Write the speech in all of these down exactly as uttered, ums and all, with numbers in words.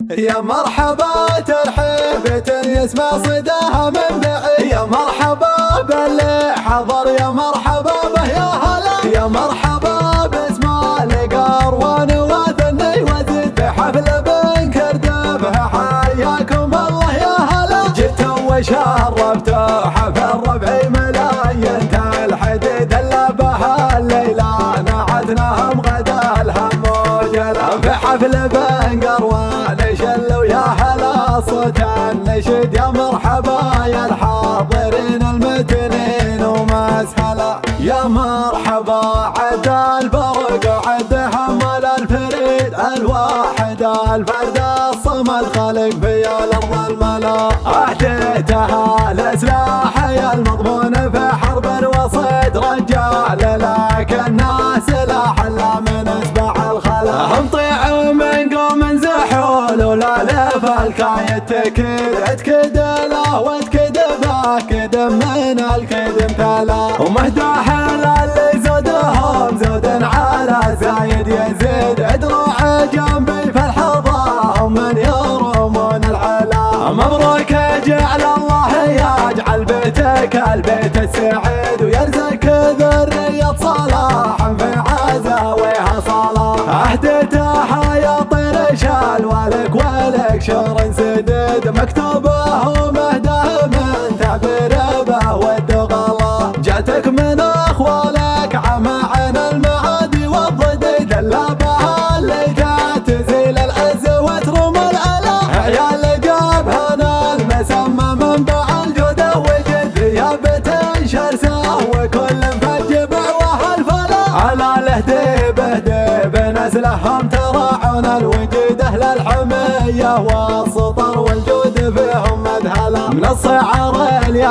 يا مرحبا ترحيبة يسمع صداها من بعيد، يا مرحبا باللي حضر، يا مرحبا به يا هلا، يا مرحبا باسمع لقروان وثني وزيد بحفل بن كردب، حياكم الله يا هلا. جيتوا وشرفتوا حفل ربعي ملاين الحديد اللي بها الليلة نعدناهم غدا الهم وجلا، في حفل بن قروان شلوا يا هلا صوت النشيد، يا مرحبا يا الحاضرين المتنين ومسهلا، يا مرحبا عد البرق وعد حمل الفريد الواحد الفرد الصمد خالق في الارض الملا، اهديتها لسلاحي المضمون في حرب وصيد رجال لكنها سلاح لا من اسبع الخلا، هم طيعوا من قوم زحول ولا لف الكاية تكد اتكد له واتكد باكد من الكد امتلا، ومهداح اللي زودهم زود على زايد يزيد ادرع جنبي في الحظا من يرمون العلا، مبروك جعل الله يجعل بيتك البيت السعيد ويرزقك ذرية صلاح في عزاويها صلاح، اهديتها يا طير شال ولك ولك شر سديد مكتوبه ومهده من تعبير به والدغلا، جاتك من اخوالك عمعن المعادي والضديد اللبها اللي تزيل العز وترم العلا، عيال جابهنا المسمى منبع الجود وجد يا بيت شرسه وكل فجبع وهالفلا، على لهديبه ديب نسلهم تراعون الوجود اهل الحميه والسطر والجود فيهم مذهله، من الصعر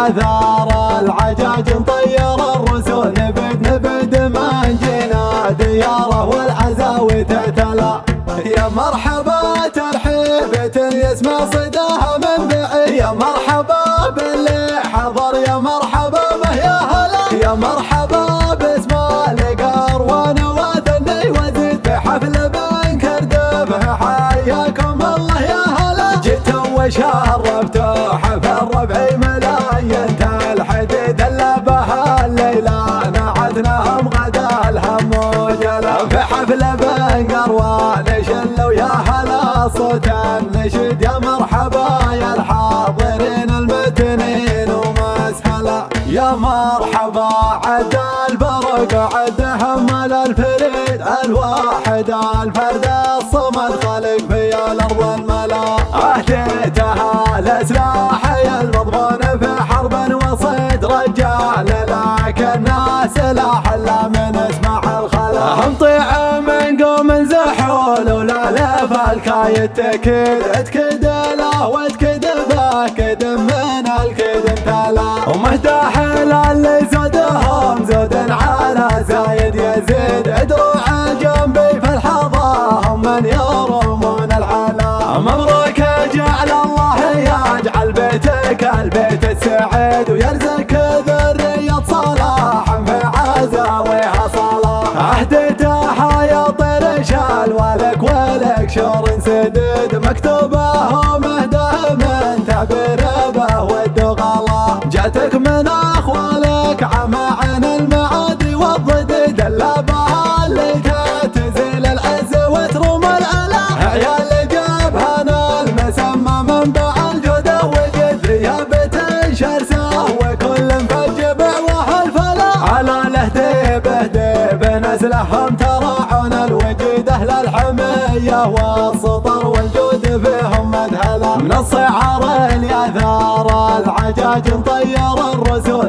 الياثار العجاج نطير الرسول نبد نبد من جينا دياره والعزاوي تعتلى، يا مرحبا ترحيبة يسمع صداها من بعيد، يا مرحبا باللي حضر، يا مرحبا به يا هلا، يا مرحبا باسمع لقروان وثني وزيد بحفل بن كردب، حياكم الله يا هلا. جيتوا وشرفتوا حفل ربعي ملاين الحديد اللي بها الليلة نعدناهم غدا الهم وجلا، في حفل بن قروان شلوا يا هلا صوت النشيد، يا مرحبا يا الحاضرين المتنين ومسهلا، يا مرحبا عد البرق وعد حمل الفريد الواحد الفرد الصمد خالق في الارض الملا، اهديتها لسلاحي المضمون في حرب وصيد رجال لكنها سلاح لا من اسمع الخلا، هم طيعوا من قوم زحول ولا لف الكاية تكد اتكد له واتكد باكد من الكد امتلا، ومهداح اللي زودهم زود على زايد يزيد ادرع جنبي في الحظا هم من يرمون العلا، مبروك جعل الله يجعل بيتك البيت السعيد ويرزقك ذرية صلاح في عزاويها صلاح، اهديتها يا طير شال ولك ولك شر سديد مكتوبه ومهده من تعبير به والدغلا، جاتك من اخوالك عمعن المعادي والضديد اللبها اللي تزيل العز وترم العلا، عيال جابهنا المسمى منبع الجود وجد يا بيت شرسه وكل فجبع وهالفلا، على لهديبه ديب نسلهم تراعون الوجود اهل الحميه والسطر والجود فيهم مذهله، من الصعر الياثار العجاج نطير الرسول